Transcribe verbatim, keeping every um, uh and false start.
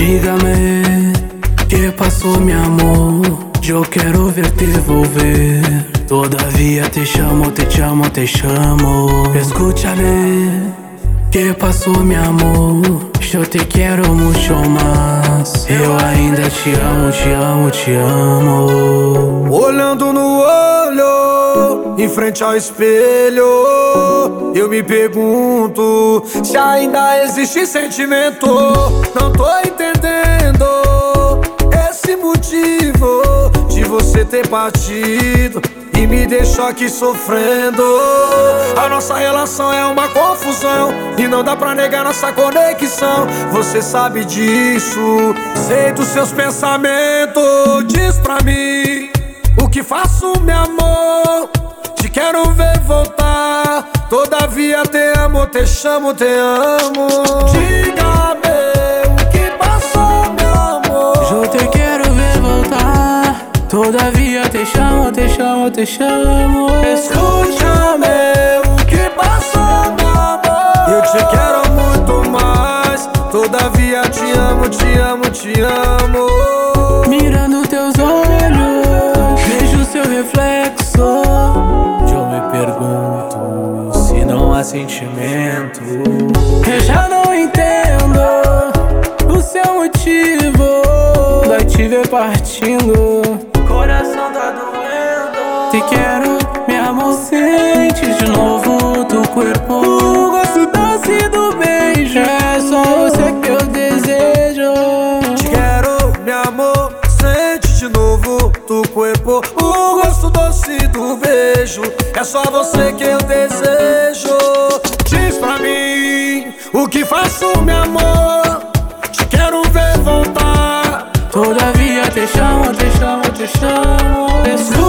Dígame, ¿qué pasó mi amor? Yo quiero verte volver. Todavía te chamo, te chamo, te chamo. Escúchame, ¿qué pasó mi amor? Yo te quiero mucho más. Eu ainda te amo, te amo, te amo. Olhando no olho, em frente ao espelho, eu me pergunto se ainda existe sentimento. Não tô entendendo esse motivo de você ter partido e me deixou aqui sofrendo. A nossa relação é uma confusão e não dá pra negar nossa conexão. Você sabe disso, sei dos seus pensamentos. Diz pra mim o que faço, meu amor. Te quero ver voltar, todavia te amo, te chamo, te amo. Diga-me o que passou, meu amor. Eu te quero ver voltar, todavia te chamo, te chamo, te chamo. Escúchame o que passou, meu amor. Eu te quero muito mais, todavia te amo, te amo, te amo. Mirando teus olhos, vejo seu reflexo. Eu me pergunto se não há sentimento. Eu já não entendo o seu motivo. Daí te ver partindo, coração tá doendo. Te quero, meu amor, sente de novo teu corpo. O gosto doce do beijo, é só você que eu desejo. Te quero, meu amor, sente de novo teu corpo. O gosto doce do beijo, é só você que eu desejo. Diz pra mim o que faço, meu amor. Te quero ver voltar, todavia te chamo, te chamo, te chamo.